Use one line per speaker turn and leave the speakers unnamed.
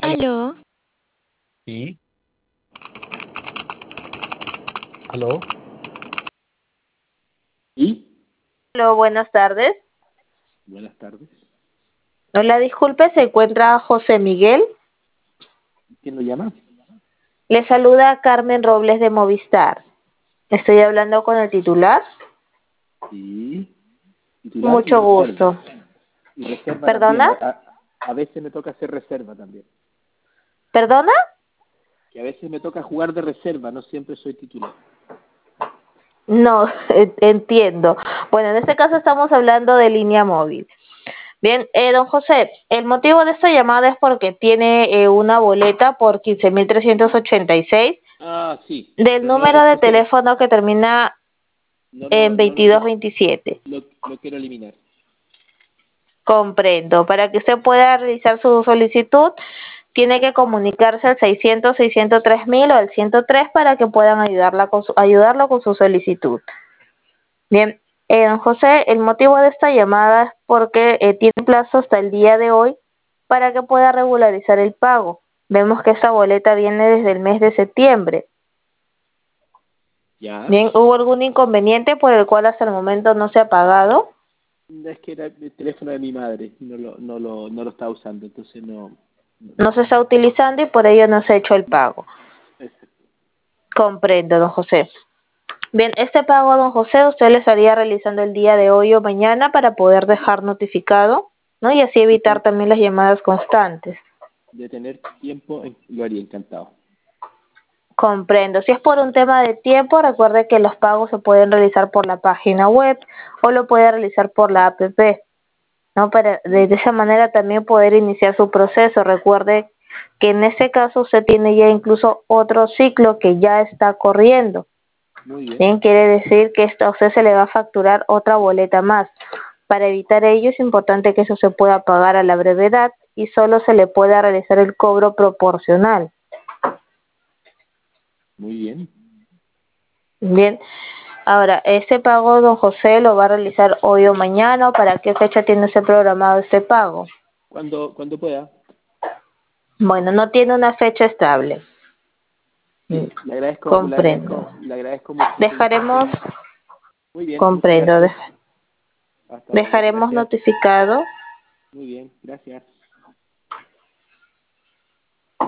Aló,
Sí, aló. ¿Y?
Hola, buenas tardes.
Buenas tardes.
Hola, disculpe, ¿se encuentra José Miguel?
¿Quién lo llama?
Le saluda Carmen Robles de Movistar. Estoy hablando con el titular.
Sí. Titular y
Mucho
reserva.
gusto.
Y reserva también.
¿Perdona?
A veces me toca hacer reserva también.
¿Perdona?
Que a veces me toca jugar de reserva, no siempre soy titular.
No, entiendo. Bueno, en este caso estamos hablando de línea móvil. Bien, don José, el motivo de esta llamada es porque tiene una boleta por 15.386
Sí.
del
Pero no,
número de
ese
teléfono que termina en
no lo quiero,
2227.
lo quiero eliminar.
Comprendo. Para que usted pueda realizar su solicitud, tiene que comunicarse al 600-603.000 o al 103 para que puedan ayudarlo con su solicitud. Bien, don José, el motivo de esta llamada es porque tiene plazo hasta el día de hoy para que pueda regularizar el pago. Vemos que esta boleta viene desde el mes de septiembre.
¿Ya?
Bien, ¿hubo algún inconveniente por el cual hasta el momento no se ha pagado?
Es que era el teléfono de mi madre. No lo estaba usando, entonces no.
No se está utilizando y por ello no se ha hecho el pago.
Exacto.
Comprendo, don José. Bien, este pago, don José, usted le estaría realizando el día de hoy o mañana para poder dejar notificado, ¿no? Y así evitar
Sí,
también las llamadas constantes.
de tener tiempo, lo haría encantado.
Comprendo. Si es por un tema de tiempo, recuerde que los pagos se pueden realizar por la página web o lo puede realizar por la app, ¿no? Para de esa manera también poder iniciar su proceso. Recuerde que en ese caso usted tiene ya incluso otro ciclo que ya está corriendo.
Muy bien.
Bien, quiere decir que a usted se le va a facturar otra boleta más. Para evitar ello es importante que eso se pueda pagar a la brevedad y solo se le pueda realizar el cobro proporcional.
Muy bien.
Bien, ahora, ese pago, don José, lo va a realizar hoy o mañana, ¿o para qué fecha tiene usted programado este pago?
Cuando pueda.
Bueno, no tiene una fecha estable.
Sí,
Comprendo.
le agradezco mucho su
Dejaremos,
insistencia. Muy bien, muchas
comprendo,
gracias. Hasta luego,
dejaremos
gracias.
notificado.
Muy bien, gracias.